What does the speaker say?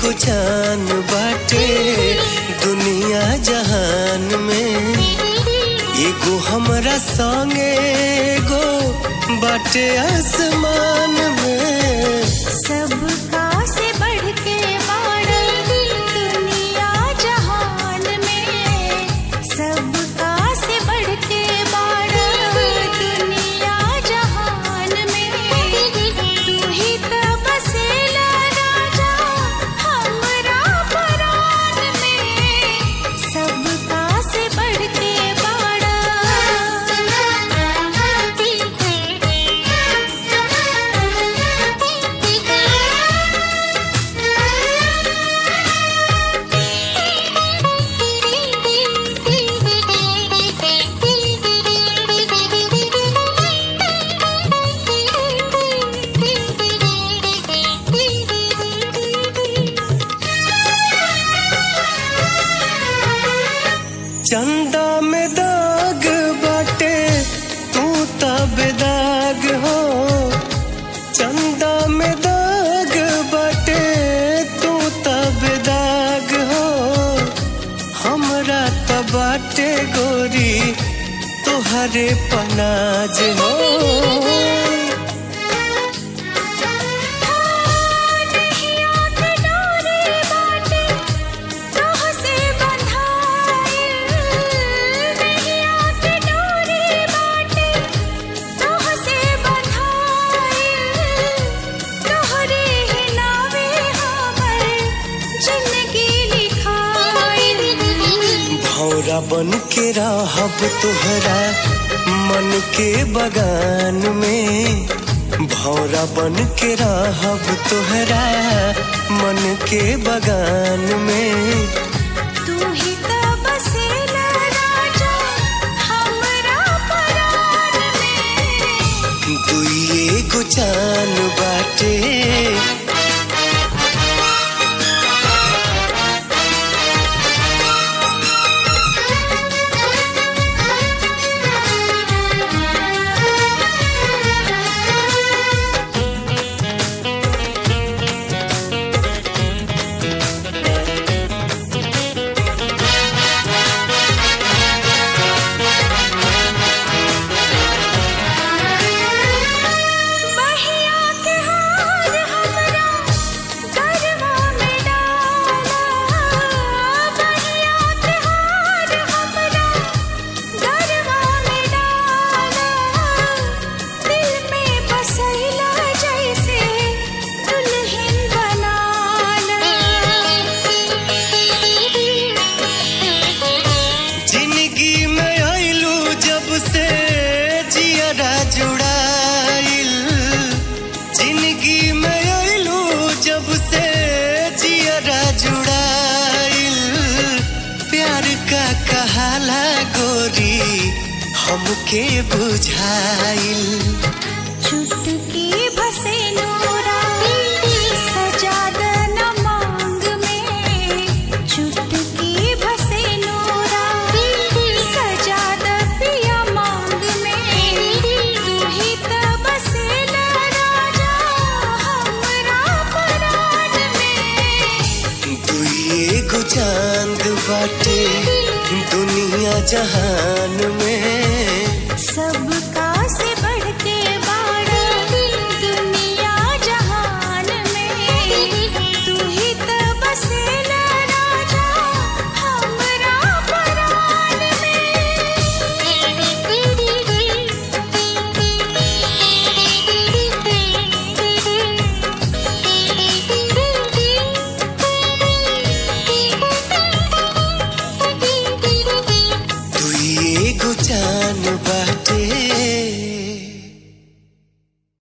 एगो जान बाटे दुनिया जहान में, एगो हमरा संगे एगो बाटे आसमान में। सबका से बढ़ के बाड़ा दुनिया जहान में, सबका से बढ़ के बाड़ा दुनिया जहान में। तू ही तो बसेला राजा हमरा परान में, सबका से बढ़ के बाड़ा। चंदा में दाग बाटे तू तब दाग हो, चंदा में दाग बाटे तू तब दाग हो। हमरा त बाटे गोरी तोहरे पनाज हो। भौरा बन के रहब तोहरा मन के बगान में, भौरा बन के रहब तोहरा मन के बगान में। तू ही तो बसेला राजा हमरा परान में, दुई एगो जान बाटे। जिंदगी में आइलू जब से जियरा जुड़ाइल, प्यार का कहाला गोरी हमके बुझाइल। चुटकी भसे नूरा सजा दना मांग में, चुटकी भसे नूरा सजा द पिया मांग में। तू ही तो बसेला राजा हमरा परान में, दुई एगो चांद बाटे दुनिया जहान में। सबका से बढ़ के बाड़ा दुनिया जहान में। तू ही तो बसेला राजा हमरा परान दुई एगो जान